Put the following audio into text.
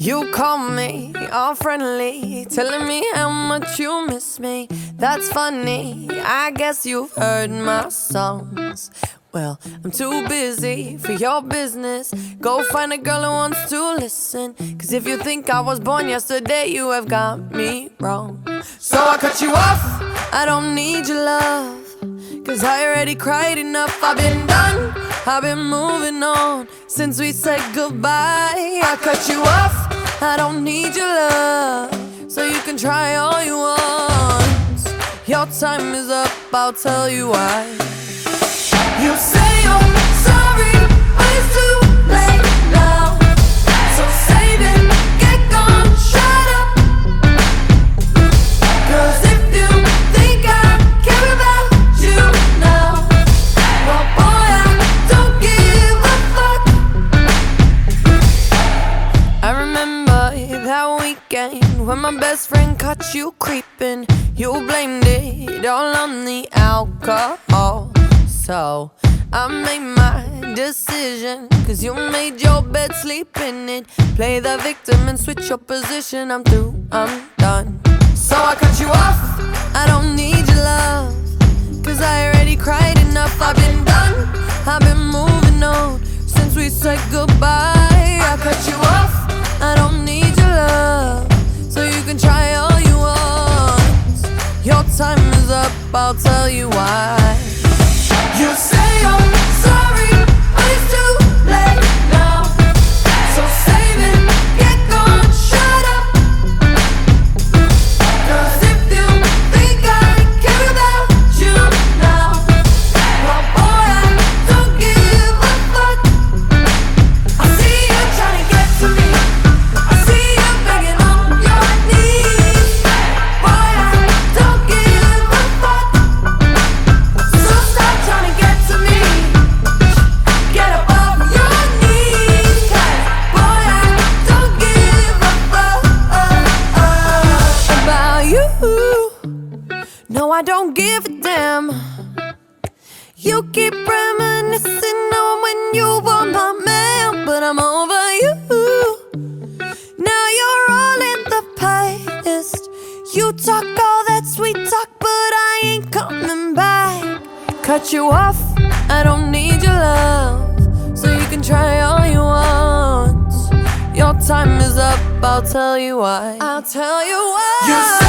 You call me all friendly, telling me how much you miss me. That's funny, I guess you've heard my songs. Well, I'm too busy for your business. Go find a girl who wants to listen. Cause if you think I was born yesterday, you have got me wrong. So I cut you off, I don't need your love. Cause I already cried enough, I've been done, I've been moving on since we said goodbye. I cut you off, I don't need your love. So you can try all you want. Your time is up, I'll tell you why. You say you're sorry, but it's too late now. So save it, get gone, shut up. Cause if you think I care about you now, well boy, I don't give a fuck. I remember that weekend when my best friend caught you creeping. You blamed it all on the alcohol. So I made my decision, cause you made your bed, sleep in it. Play the victim and switch your position. I'm through, I'm done. So I cut you off, I don't need your love. Cause I already cried enough, I've been done, I've been moving on since we said goodbye. I cut you off, I don't need your love. So you can try all you want. Your time is up, I'll tell you why. You say you're sorry, but it's too late now. So save it, get gone, shut up. Cause if you think I care about you now, well boy, I don't give a fuck. I see you trying to get to me, I see you begging on your knees. Boy, I don't give a fuck. So stop trying to get to me, get up off your knees. Cause boy, I don't give a fuck about you. No, I don't give a damn. You keep reminiscing on when you were my man, but I'm over you. Now you're all in the past. You talk all that sweet talk, but I ain't coming back. Cut you off, I don't need your love. So you can try all you want. Your time is up, I'll tell you why. I'll tell you why.